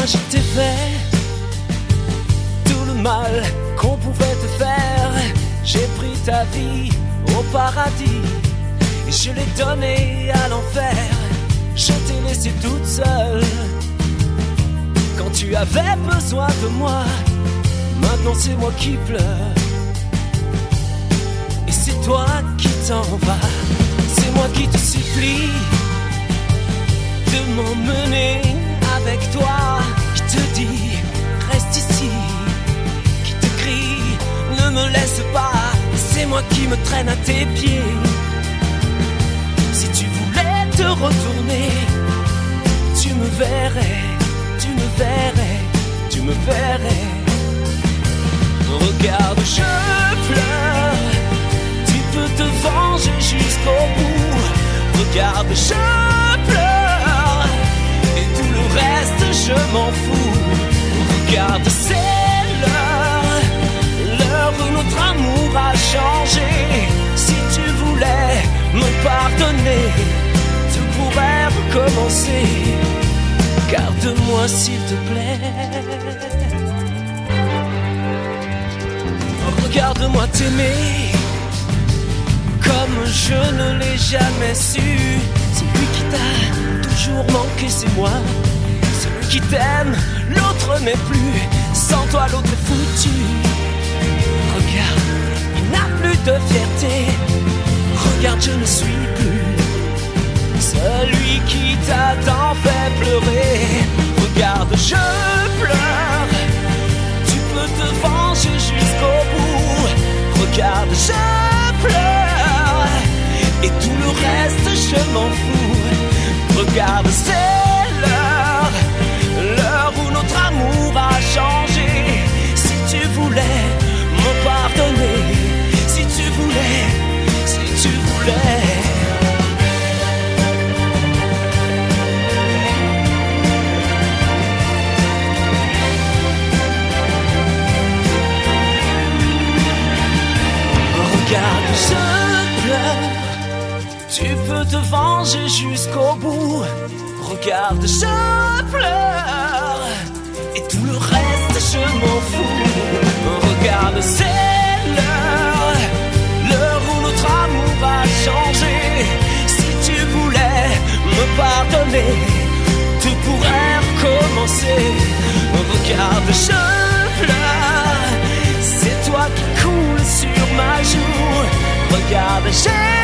je t'ai fait tout le mal qu'on pouvait te faire. J'ai pris ta vie au paradis et je l'ai donnée à l'enfer. Je t'ai laissé toute seule quand tu avais besoin de moi. Maintenant c'est moi qui pleure et c'est toi qui t'en vas. C'est moi qui te supplie de m'emmener avec toi, qui te dit reste ici, qui te crie ne me laisse pas. C'est moi qui me traîne à tes pieds. Si tu voulais te retourner, tu me verrais, tu me verrais, tu me verrais. Regarde, je pleure, tu peux te venger jusqu'au bout. Regarde, je pleure et tout le reste je m'en fous. Regarde, c'est l'heure où notre amour a changé. Si tu voulais me pardonner, tout pourrait recommencer. Garde-moi s'il te plaît. Regarde-moi t'aimer comme je ne l'ai jamais su. Celui qui t'a toujours manqué, c'est moi. Celui qui t'aime, l'autre n'est plus. Sans toi, l'autre est foutu. Regarde, il n'a plus de fierté. Regarde, je ne suis plus celui qui t'a tant fait pleurer. Regarde, je pleure, tu peux te venger jusqu'au bout. Regarde, je pleure et tout le reste je m'en fous. Regarde, c'est l'heure où notre amour a changé. Si tu voulais me pardonner, si tu voulais, si tu voulais. Regarde, je pleure, tu peux te venger jusqu'au bout. Regarde, je pleure et tout le reste je m'en fous. Regarde, c'est l'heure où notre amour a changé. Si tu voulais me pardonner, tout pourrait recommencer. Regarde, je pleure, c'est toi qui coule sur ma joue. Regarde, j'ai